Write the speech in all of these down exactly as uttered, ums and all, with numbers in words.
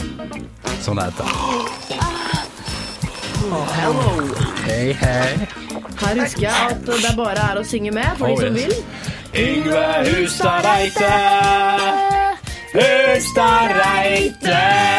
Sånn det heter. Oh, hello. Hei, hei. Her husker jeg at det bare er å synge med for Oh, de som yes. vil. Yngve Hustad Reite, Hustad Reite.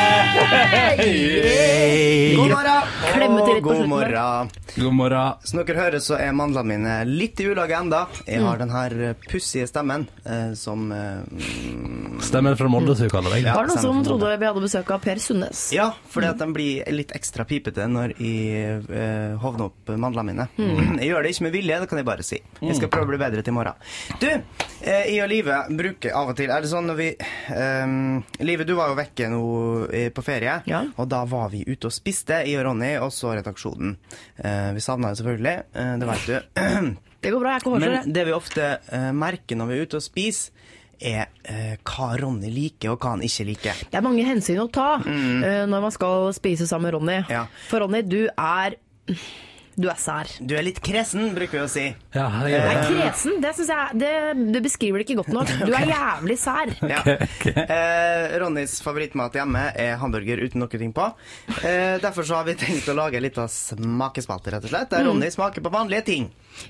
God morgen. Klemme til litt på God slutten der. morgen. God morgen. Som dere hører, så er mandlene mine litt i ulage enda. Jeg har den her pussige stemmen eh, som eh, Stemmen fra Molde, så vi kaller deg. Ja. Var det noen som stemmer. trodde vi hadde besøk av Per Sundnes? Ja, fordi at den blir litt ekstra pipete når jeg eh, hovner opp mandlene mine. Jeg gjør det ikke med vilje, det kan jeg bare si. Jeg skal prøve å bli bedre til i morgen. Du, eh, jeg og Live bruker av og til, er det sånn når vi eh, Live, du var jo vekke nå eh, på ferie, Ja. og da var vi ute og spiste, jeg og Ronny, og så redaksjonen. Eh, vi savnet det selvfølgelig, eh, det vet du. Det går bra, jeg kan holde Men det. det vi ofte eh, merker når vi er ute og spiser, er eh, hva Ronny liker og hva han ikke liker. Det er mange hensyn å ta eh, når man skal spise sammen med Ronny. Ja. For Ronny, du er Du er sær. Du er litt kresen, bruker vi å si. Ja, Du jeg, er kresen, det synes jeg det, det beskriver det ikke godt nok. Du er jævlig sær. Ja. Eh, Ronnys favorittmat hjemme er hamburger uten noe ting på. Eh, derfor så har vi tenkt å lage litt av smakespalte, rett og slett. Der Ronny smaker på vanlige ting.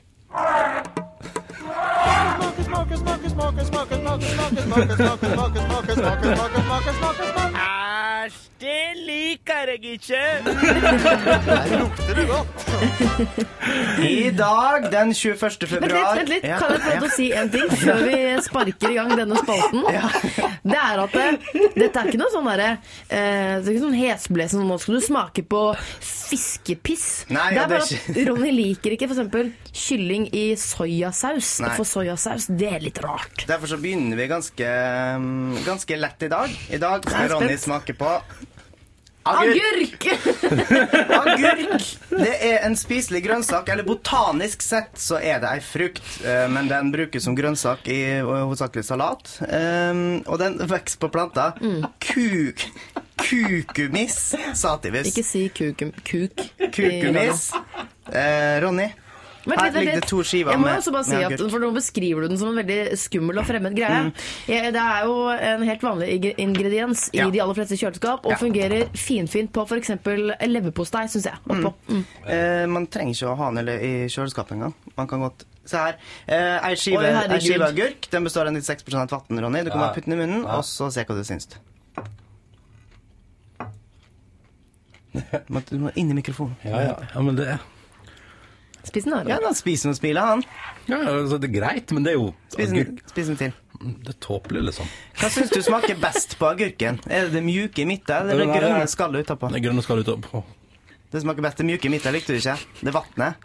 Æsj, det liker jeg ikke. I dag, den tjueførste Vent litt, februar vent litt. Ja, Kan jeg få lov til å si en ting før vi sparker i gang denne spalten? Det er at det, dette er ikke noe sånn derre eh, Det er ikke sånn hesblesen som nå skal du smake på fiskepiss. Nei, det ja, er bare det er at Ronny liker ikke for eksempel kylling i soyasaus. Nei. For soyasaus, det er litt rart. Derfor så begynner vi ganske, mm, ganske lett i dag. I dag Jeg skal er Ronny spent. smake på agurk. Agurk! Agurk! Det er en spiselig grønnsak, eller botanisk sett så er det ei frukt, eh, men den brukes som grønnsak i eh, hovedsakelig salat. Um, og den vokser på planter. Kuk, kukumis, sativus. Ikke si kukum, kuk. Kukumis. Eh, Ronny, Vent her litt, vent ligger litt. det to skiver Jeg må med, også bare si med at, agurk. for nå beskriver du den som en veldig skummel og fremmed greie. Ja, det er jo en helt vanlig ing- ingrediens i Ja. de aller fleste kjøleskap, og Ja. fungerer finfint på for eksempel leverpostei, synes jeg. Oppå. Mm. Eh, man trenger ikke å ha den eller i kjøleskapet engang. Man kan godt Se her. Eh, ei skive, Oi, herregud. ei skive agurk. Den består av nittiseks prosent vann, Ronny. Du kan Ja. bare putte den i munnen, Ja. og så se hva du syns. Du må, du må inn i mikrofonen. ja, ja. ja, men det er Spis den, Ja, da. da spiser han og smiler, han. ja, altså, det er greit, men det er jo Spis den, spis den til. Det er tåpelig, liksom. Hva syns du smaker best på agurken? Er det det mjuke i midten, eller det Nei, grønne nei. skallet utapå? Det grønne skal ut opp. Åh. Det smaker best det mjuke i midten, likte du ikke? Det vannet.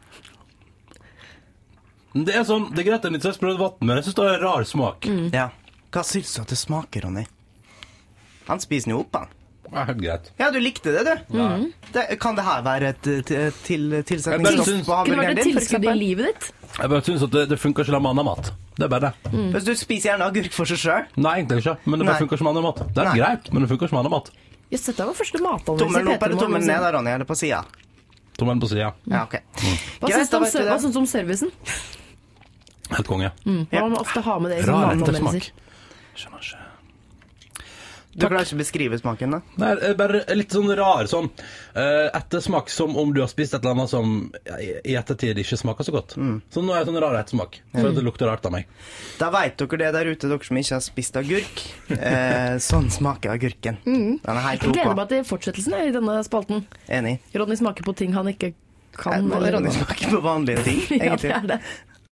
Det er sånn, det er greit at det er litt sprøtt vann, men jeg synes det er en rar smak. Ja. Hva syns du at det smaker, Ronny? Han spiser den jo opp, han. Det er helt greit. Ja, du likte det, du. Det, kan det her være et eh, til, til, Jeg bare tilsetningsstoff syns- på Kunne vært hamburgeren et din, for tilskudd i eksempel? livet ditt. Jeg bare synes at det, det funker ikke sammen med annen mat. Det er bare det. Hvis du spiser gjerne agurk for seg sjøl. Nei, egentlig ikke, men det bare Nei. funker ikke med annen mat. Det er Nei. greit, men det funker ikke med annen mat. Jøss, dette var første matanmeldelse. Tommelen opp Peter eller må tommelen si. ned, da, Ronny? Eller på sida? Tommelen på siden. Ja, ok. Hva Greit, syns du da om, vet vi ser- det. hva syns du om servicen? Helt konge. Man må ofte ha med det i sine Rar matanmeldelser. ettersmak. Skjønner ikke. Du klarer ikke å beskrive smaken, da? Det er bare litt sånn rar sånn eh, ettersmak, som om du har spist et eller annet som i i ettertid ikke smaker så godt. Så nå er det sånn rar ettersmak. For det lukter rart av meg. Da veit dere det der ute, dere som ikke har spist agurk. Eh, sånn smaker agurken. Den er helt Jeg gleder ok. meg til fortsettelsen jeg, i denne spalten. Enig. Ronny smaker på ting han ikke kan. Eh, eller- Ronny smaker på vanlige ting, Ja, egentlig. det er det.